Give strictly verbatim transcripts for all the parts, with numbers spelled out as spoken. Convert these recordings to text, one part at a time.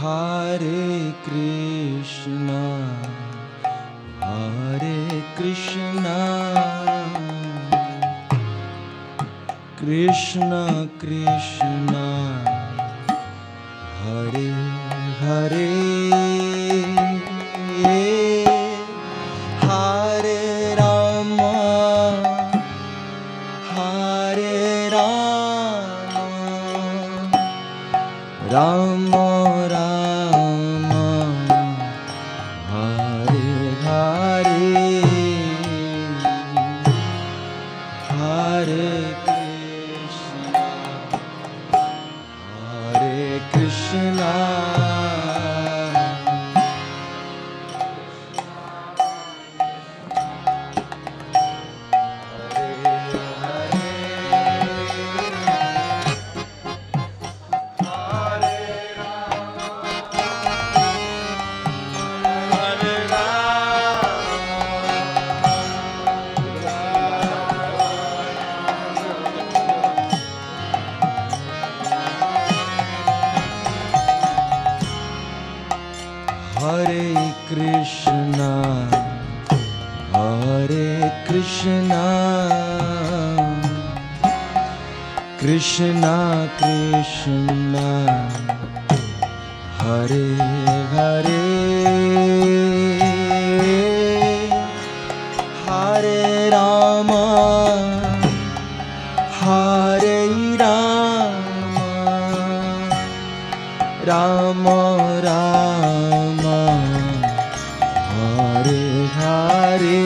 Hare Krishna, Hare Krishna, Krishna Krishna, Hare Hare, Hare Rama, Hare Rama, Rama Rama, Hare Hare, Hare Krishna, Hare Krishna, Hare Krishna, Hare Krishna, Krishna Krishna, Hare Hare, Hare Rama, Hare Rama, Rama Rama, Hare Hare,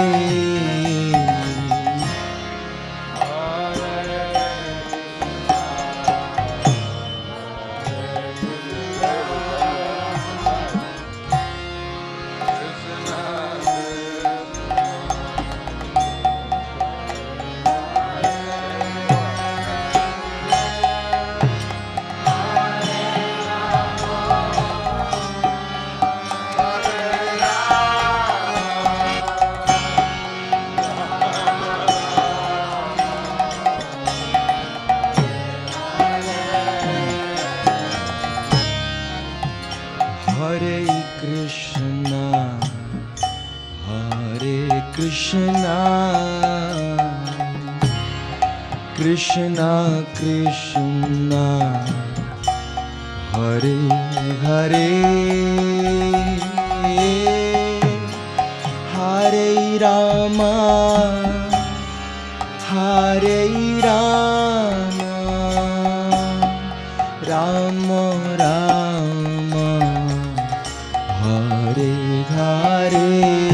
Hare Krishna, Hare Krishna, Krishna Krishna, Hare Hare, Hare Rama, Hare Rama, Rama Rama, Hare Hare,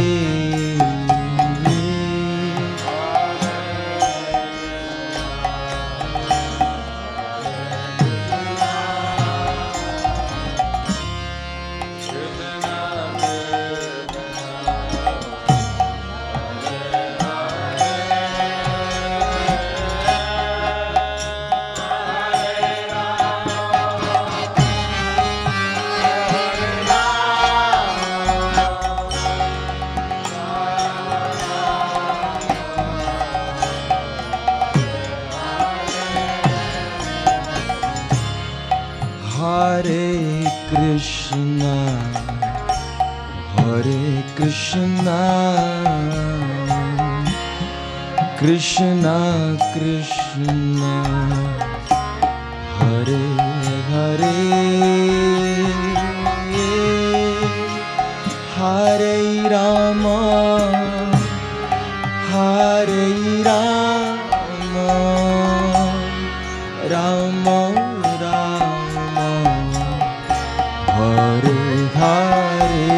Hare Krishna, Hare Krishna, Krishna Krishna, Hare Hare, Hare Rama, Hare Rama, Rama Rama, Hare Hare,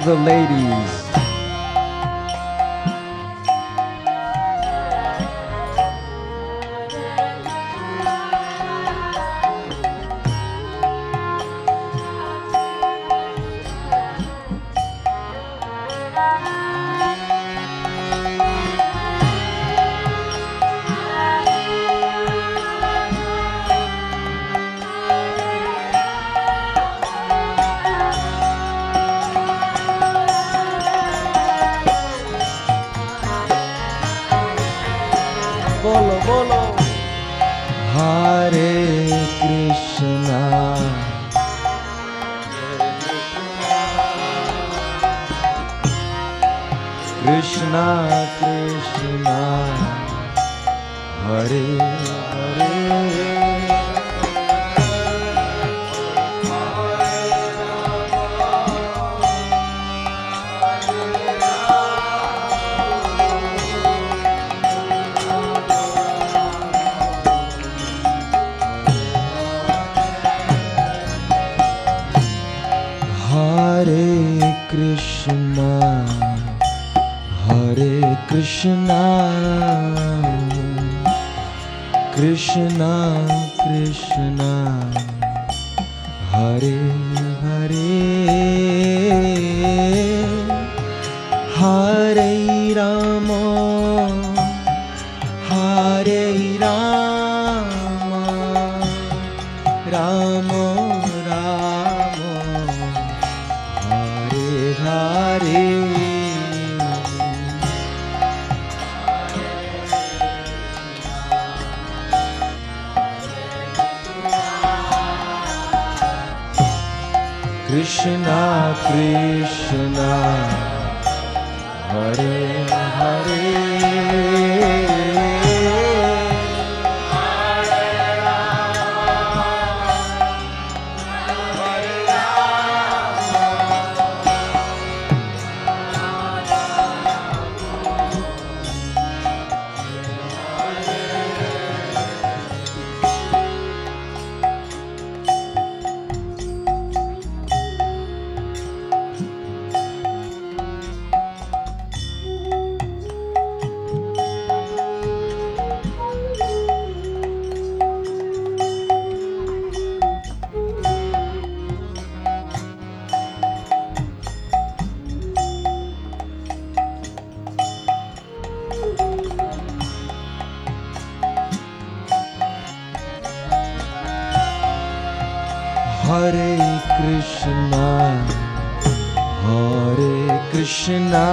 the ladies. Bolo, bolo. Hare Krishna, Krishna Krishna, Hare Hare. Hare Krishna, Hare Krishna, Krishna Krishna, Hare Hare. Hare Rama, Hare Rama, Rama Rama, Hare Hare. Krishna Krishna, Hare Hare. Hare Krishna, Hare Krishna,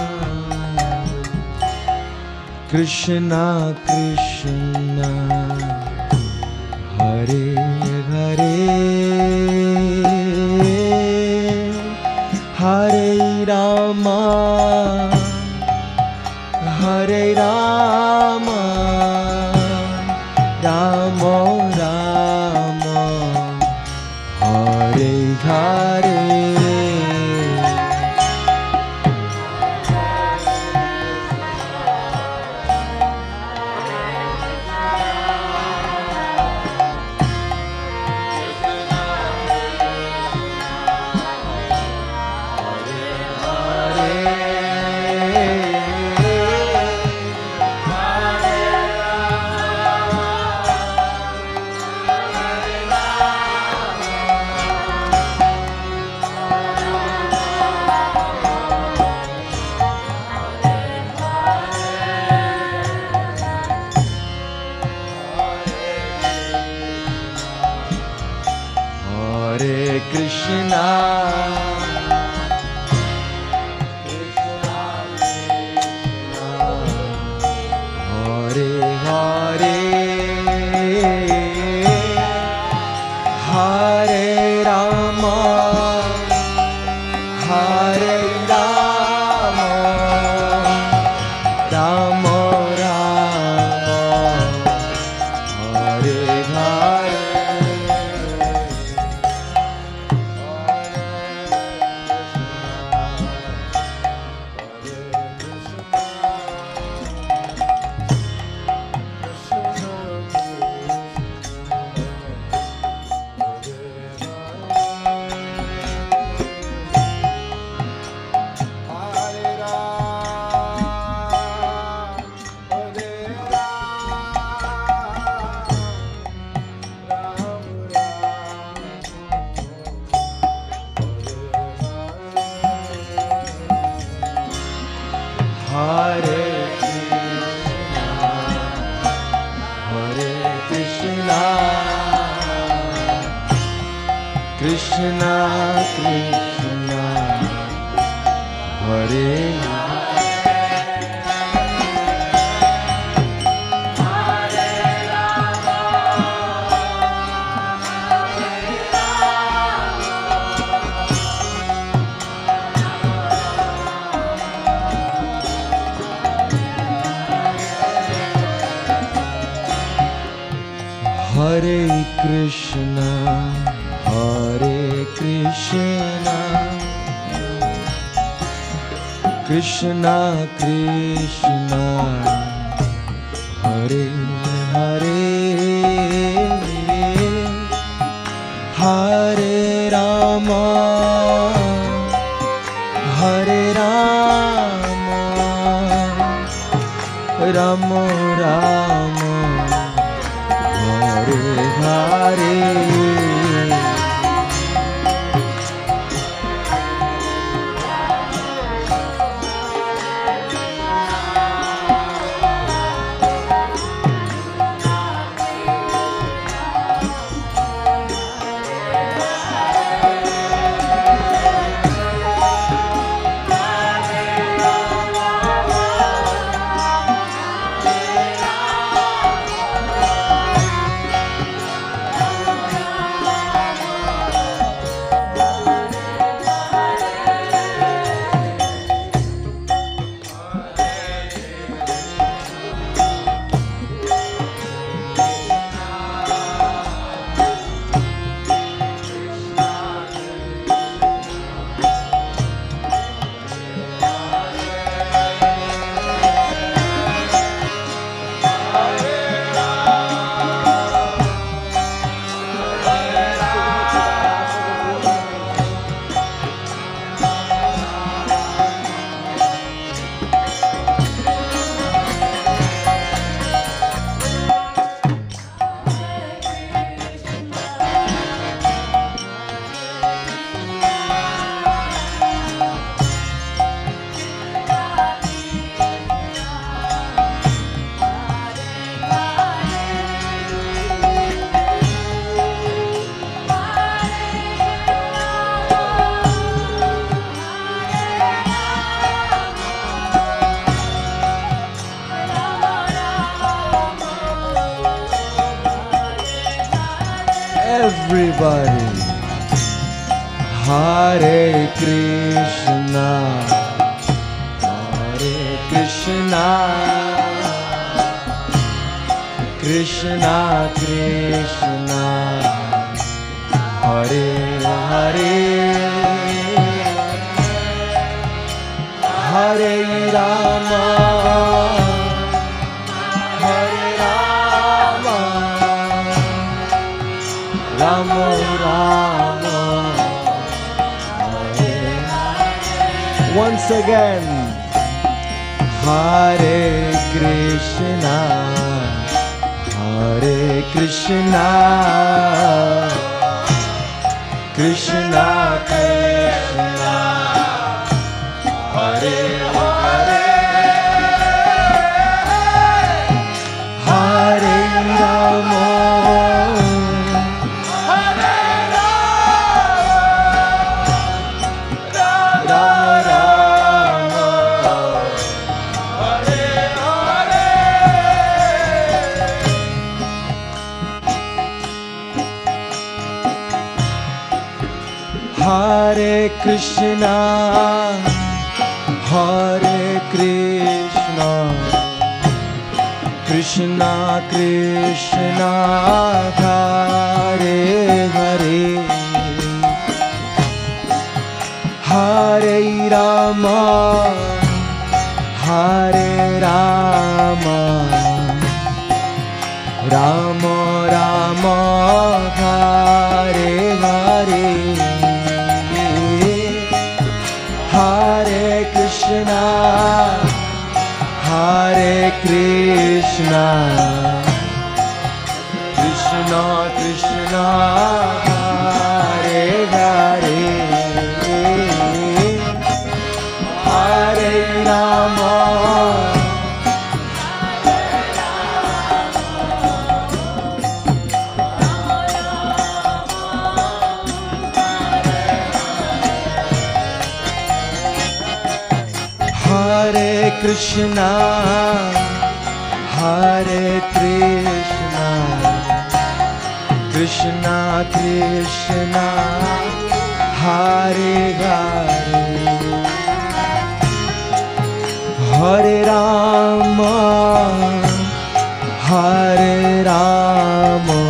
Krishna Krishna, Hare Hare. Hare Rama, Hare Rama, Rama Rama, Hare Hare. Hare Krishna, Hare Krishna, Krishna Krishna, Hare Hare Krishna, Hare Krishna, Krishna Krishna, Hare Hare, Hare Rama, Hare Rama, Rama Rama, Hare Hare. Everybody, Hare Krishna, Hare Krishna, Krishna Krishna, Hare Hare, Hare Rama, Hare Rama, Rama Rama, Hare Hare. Once again, Hare Krishna, Hare Krishna, Krishna Krishna, Hare Hare, Hare Rama, Hare Krishna, Hare Krishna, Krishna Krishna, Hare Hare, Hare Rama, Hare Rama, Rama Rama, Hare Hare, Hare Krishna, Hare Krishna, Krishna Krishna, Hare Hare, Hare Rama, Hare Krishna, Hare Krishna, Krishna Krishna, Hare Hare, Hare Rama, Hare Rama,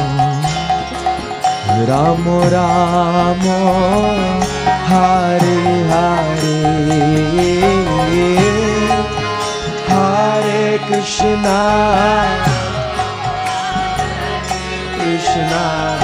Rama Rama, Hare Hare, Hare Krishna, Krishna,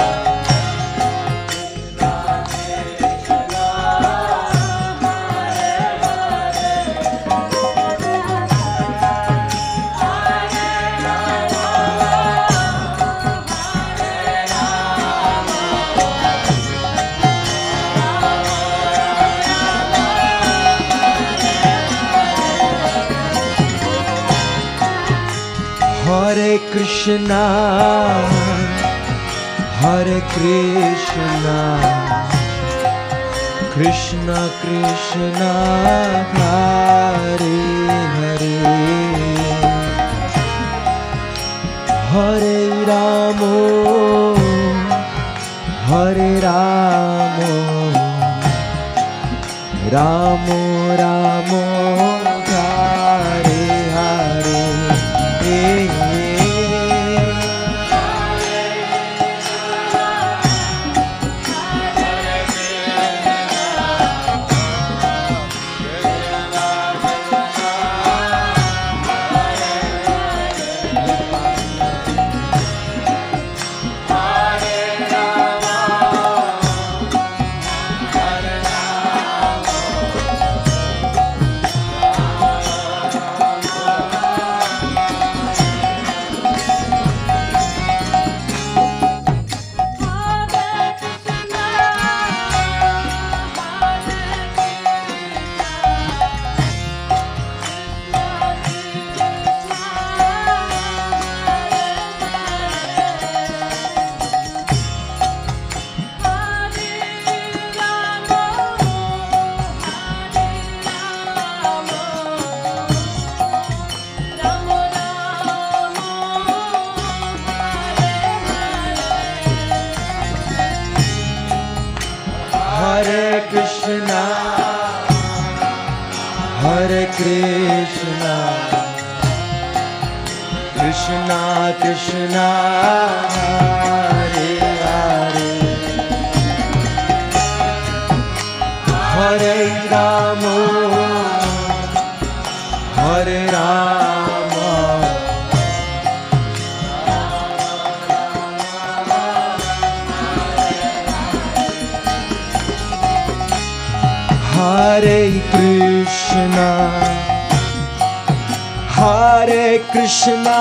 Hare Krishna, Hare Krishna, Krishna Krishna, Hare Hare, Hare Rama, Hare Rama, Rama Rama, Hare Hare. Hare Krishna, Hare Krishna, Krishna Krishna, Hare Hare, Hare Rama, Hare Rama, Hare Krishna, Hare Krishna,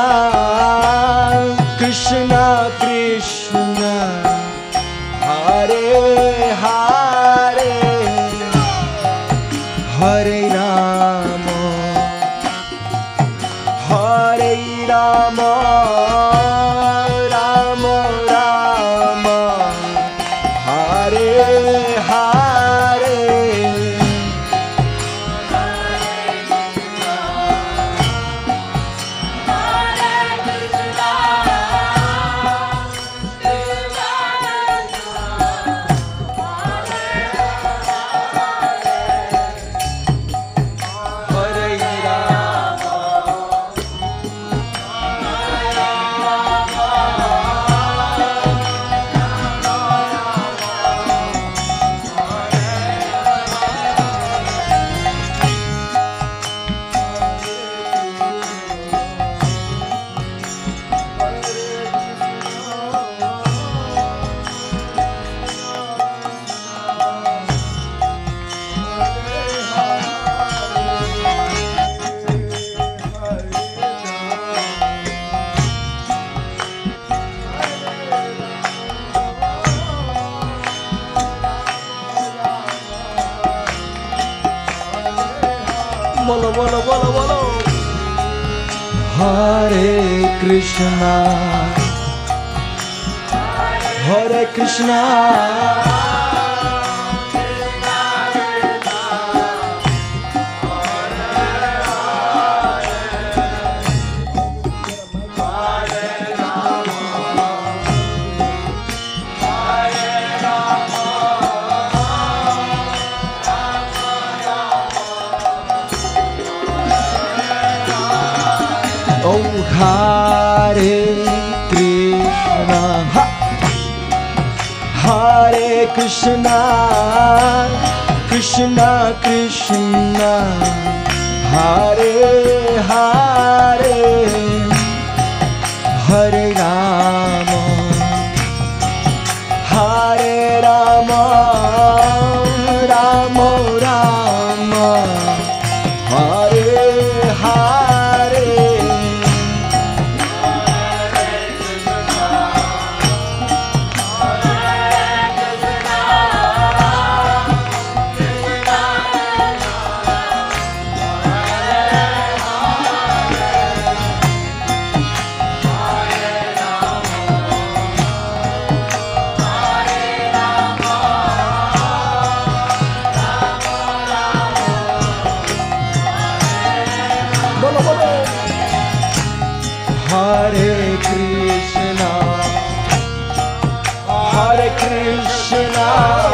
Krishna Krishna, Hare Hare, Hare Rama, Hare Rama, Rama Rama, Hare Hare. Bolo, bolo, bolo, bolo. Hare Krishna, Hare Krishna, Krishna Krishna, Hare Oh, Hare Krishna, ha. Hare Krishna, Krishna Krishna, Hare Hare, Hare Rama, Hare Rama, Rama Rama, Hare Hare. Hare Krishna, Hare Krishna,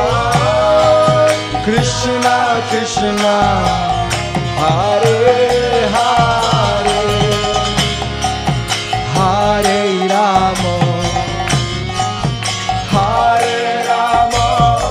Krishna Krishna, Hare Hare, Hare Rama, Hare Rama,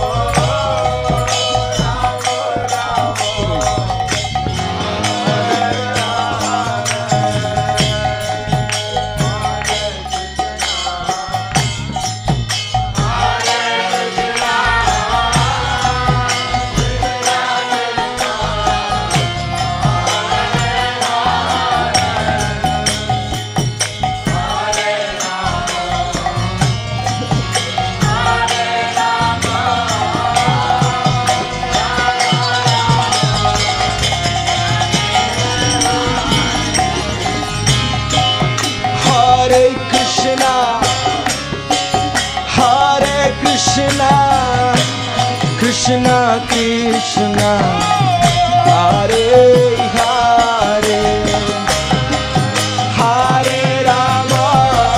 Hare Krishna, Hare Krishna, Krishna Krishna, Hare Hare, Hare Rama,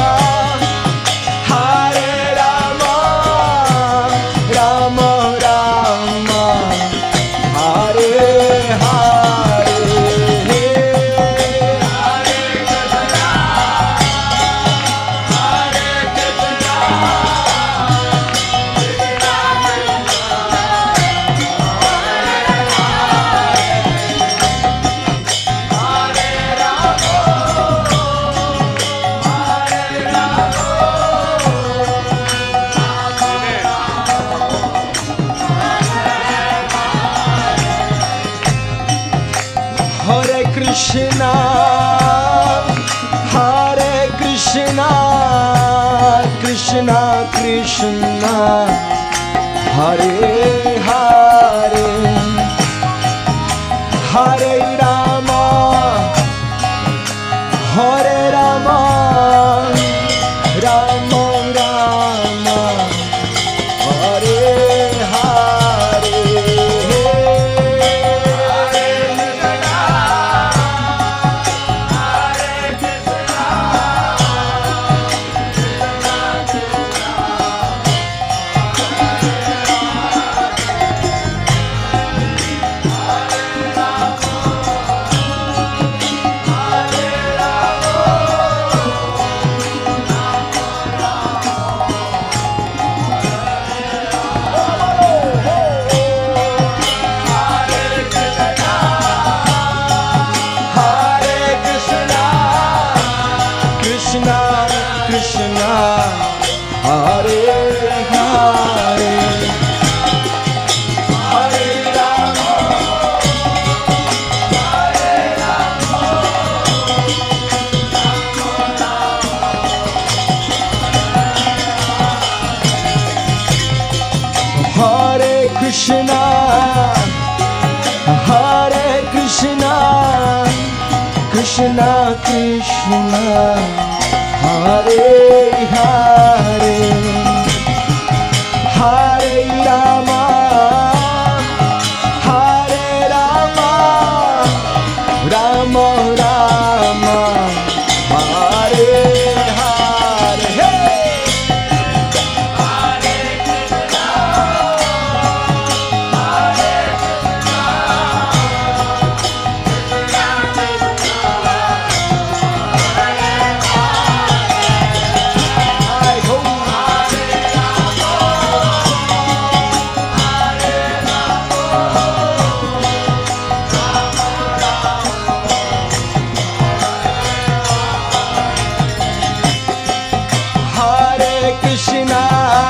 Hare Rama, Rama Rama, Hare Hare. Hare Krishna, Hare Krishna, Krishna Krishna, Hare Hare, Hare Rama, Hare Rama, Rama Rama, Hare Hare. Krishna Krishna, Hare Hare, Hare Rama, Hare Rama, Hare Krishna, Hare Krishna, Krishna Krishna, Hare Hare, Hare Rama, Hare Rama, Rama Rama, Hare Hare. Hare Krishna,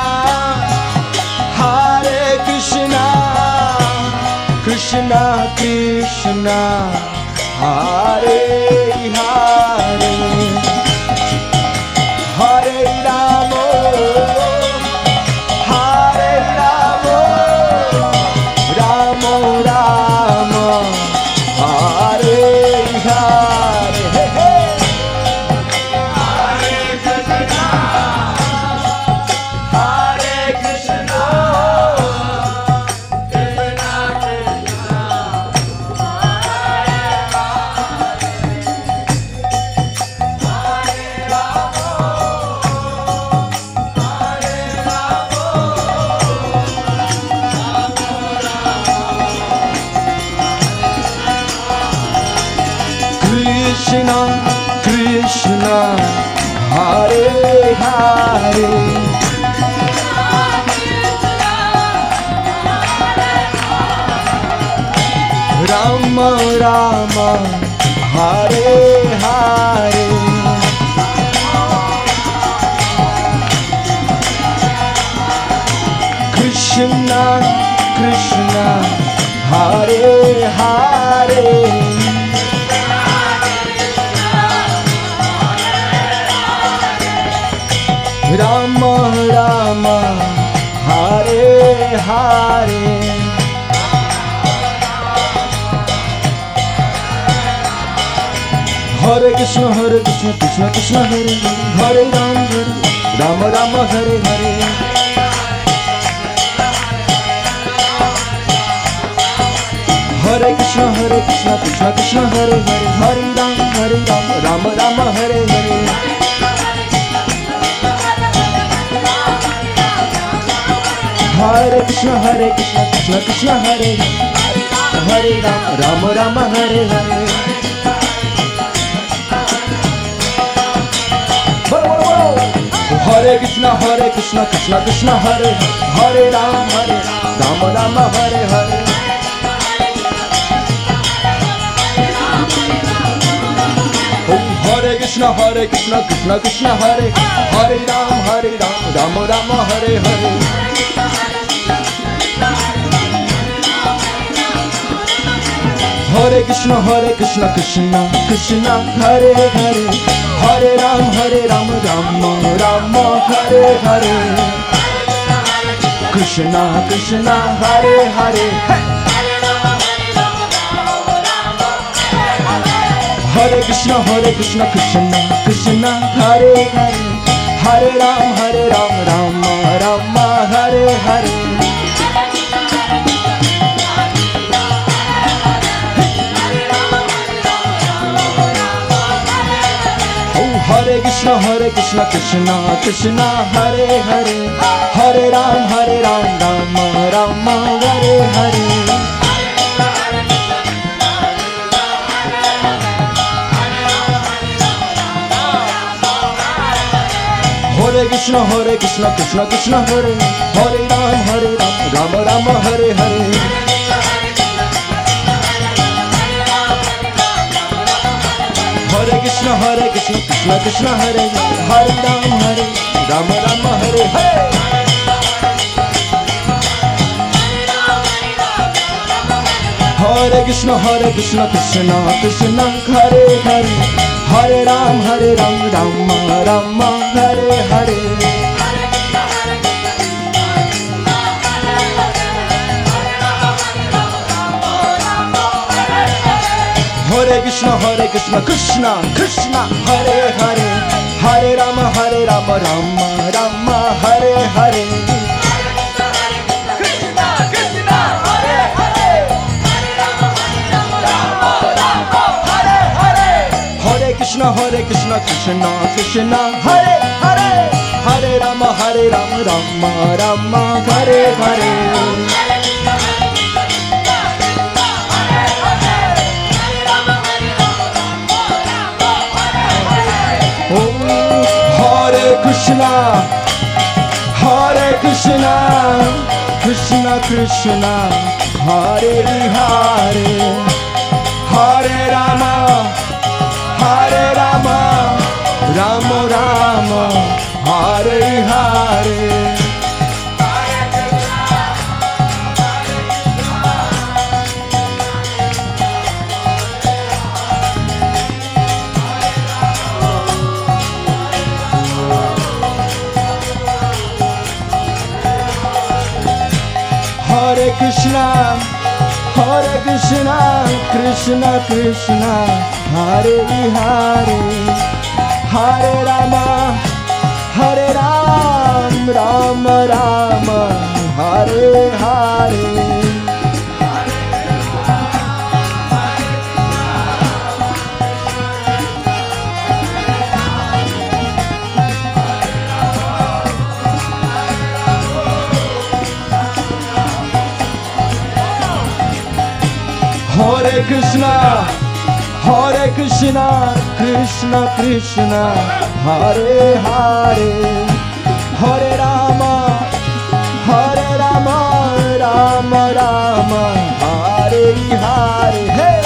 Hare Krishna, Krishna Krishna, Hare Hare, Hare Rama, Hare Rama, Rama Rama, Hare Hare. Hey, hey. Krishna, Krishna, Hare Hare, Rama Rama, Hare Hare, Krishna, Krishna, Hare Hare, Rama Rama, Hare Hare, Hare Krishna, Hare Krishna, Krishna Krishna, Hare Hare, Hare Rama, Hare Rama, Rama Hare Hare, Hare Krishna, Hare Krishna, Krishna Krishna, Hare Hare, Hare Rama, Hare Rama, Rama Rama Hare Hare, Hare Krishna, Hare Krishna, Krishna Krishna, Hare Hare, Hare Rama, Rama Rama Hare Hare. Hare Krishna, Hare Krishna, Krishna Krishna, Hare Hare, Hare Rama, Hare Rama, Rama Hare Hare. Hare Krishna, Hare Krishna, Krishna Krishna, Hare Hare Rama, Hare Rama, Rama Rama Hare Hare. Hare Krishna, Hare Krishna, Krishna Krishna, Hare Hare, Hare Rama, Hare Rama, Rama Rama Hare Hare. Krishna Krishna, Hare Hare, Hare Krishna, Hare Krishna, Krishna Krishna, Hare Hare, Hare Rama, Hare Rama, Rama Rama Hare Hare. Hare Krishna, Hare Krishna, Krishna Krishna, Hare Hare, Hare Rama, Hare Rama, Rama Rama Hare Hare. Hare Krishna, Hare Krishna, Krishna Krishna, Hare Hare Rama, Hare Rama, Rama Rama Hare Hare. Hare Krishna, Hare Krishna, Krishna Krishna, Hare Hare Rama, Hare Rama, Rama Hare Hare. Hare Krishna, Hare Krishna, Krishna Krishna, Hare Hare, Hare Rama, Hare Rama, Rama Rama Hare Hare. Hare Krishna, Hare Krishna, Krishna Krishna, Hare Hare, Hare Rama, Hare Rama, Rama Rama Hare Hare. Krishna Krishna, Hare Hare, Hare Rama, Hare Rama, Rama Rama Hare Hare. Hare Krishna, Hare Krishna, Krishna Krishna, Hare Hare, Hare Rama, Hare Rama, Rama Rama Hare Hare. Krishna, Hare Krishna, Krishna Krishna, Hare Hare, Hare Rama, Hare Rama, Rama Rama Hare Hare. Hare Krishna, Hare Krishna, Krishna Krishna, Hare Hare, Hare Rama, Hare Ram, Rama Rama, Hare Hare. Hare Krishna, Hare Krishna, Krishna Krishna, Hare Hare, Hare Rama, Hare Rama, Rama Rama, Hare Hare. Hey!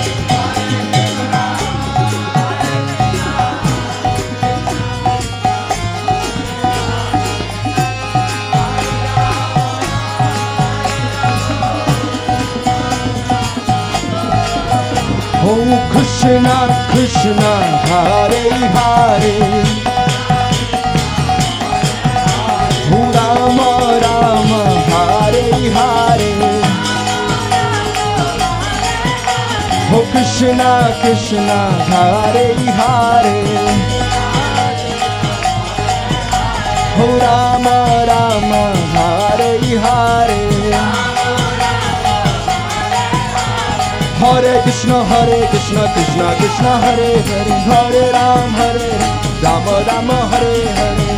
Oh Krishna, Krishna, Hare Hare, Oh Rama, Rama, Hare Hare, Oh Krishna, Krishna, Hare Hare, Oh Rama, Rama, Hare Hare. Hare Krishna, Hare Krishna, Krishna Krishna, Hare Hare, Hare Ram, Hare Rama, Rama, Hare Hare.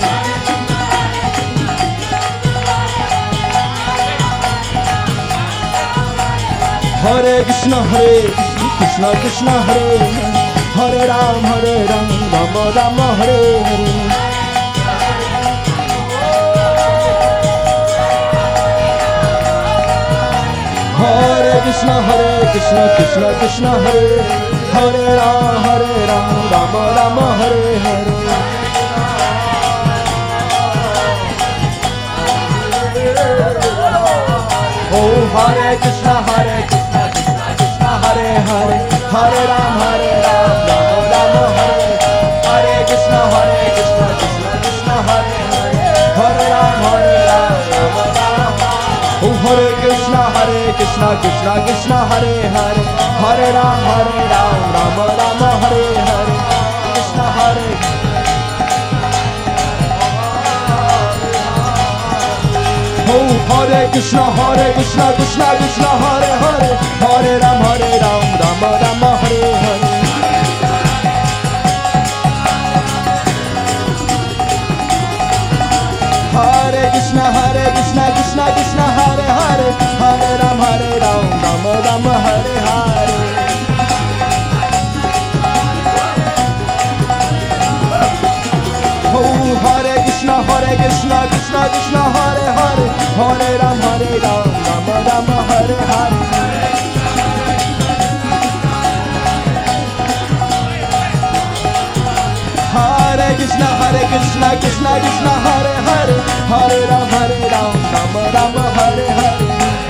Hare Krishna, Hare Krishna, Krishna Hare Hare, Hare Ram, Hare Ram, Rama, Rama, Hare Hare. Hare Krishna, Hare Krishna, Krishna Krishna, Hare Hare, Ram, Hare Ram, Rama, Rama, Hare Hare. Oh Hare Krishna, Hare Krishna, Krishna Krishna, Hare Hare, Hare Ram, Hare Ram, Rama, Rama, Hare Hare. Krishna, Hare Krishna, Krishna Krishna, Hare Hare, Hare Ram, Hare Ram, Rama, Rama. Oh Hare Krishna, Hare Krishna, Krishna Krishna, Hare Hare, Hare Ram, Hare Ram, Rama Rama, Hare Hare. Krishna, Hare Oh Hare Krishna, Hare Krishna, Krishna Krishna, Hare Hare, Hare Ram, Hare Ram, Rama Rama, Hare Hare. Hare Krishna, Hare Krishna, Krishna Krishna, Hare Hare, Hare Ram, Hare Ram, Rama Rama, Hare Hare. Oh Hare Krishna, Hare Krishna, Krishna Krishna, Hare Hare, Hare Ram, Hare Ram, Rama Rama, Hare Hare. Hare Krishna, Hare Krishna, Krishna Krishna, Hare Hare, Hare Ram, Hare Ram, Rama Rama, Hare Hare.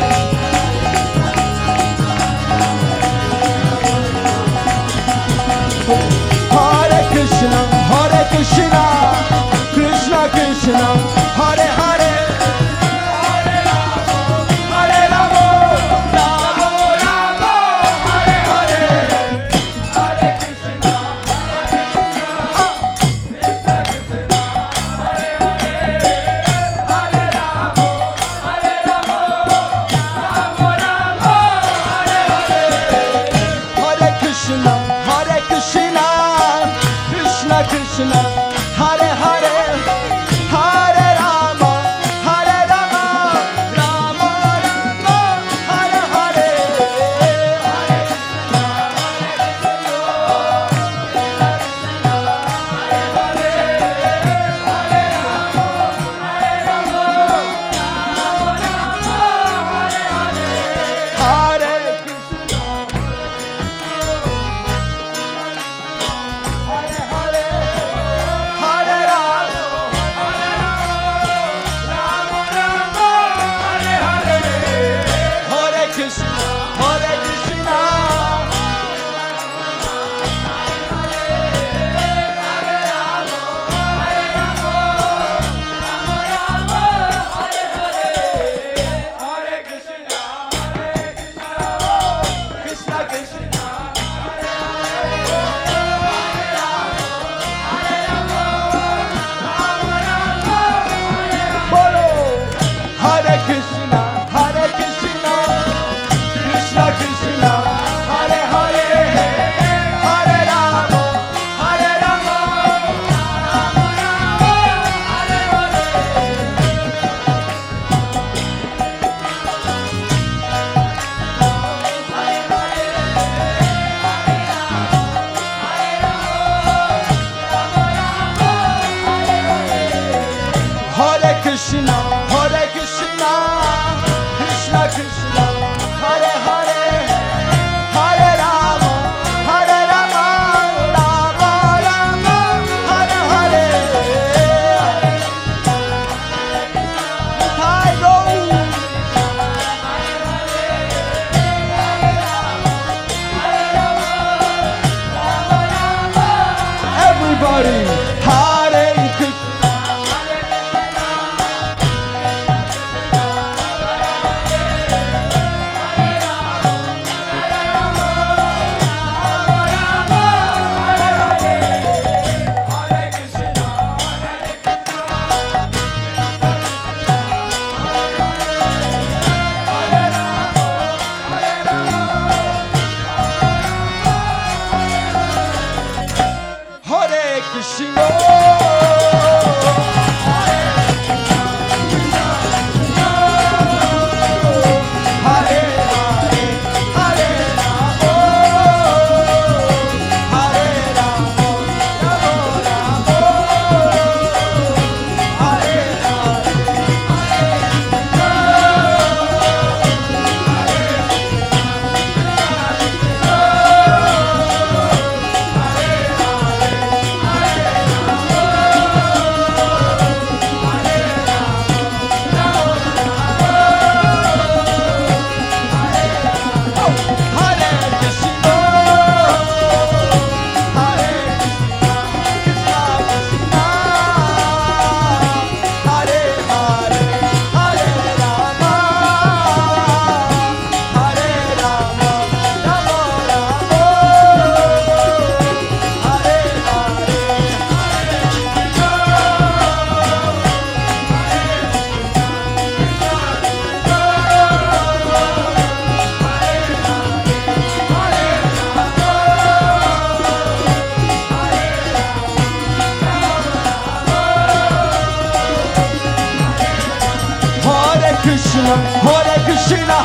Hare Krishna, Hare Krishna, Krishna Krishna, Hare Hare, Hare Rama, Hare Rama, Rama Rama, Hare Hare. Hare Krishna, Hare Krishna, Krishna Krishna, Hare Hare, Hare Rama, Hare Rama, Rama Rama, Hare Hare. Hare Krishna, Hare Krishna, Krishna Krishna, Hare Hare, Hare Rama, Hare Rama, Rama Rama, Hare Hare. Hare Hari Hare Krishna Krishna Krishna, Hare Krishna,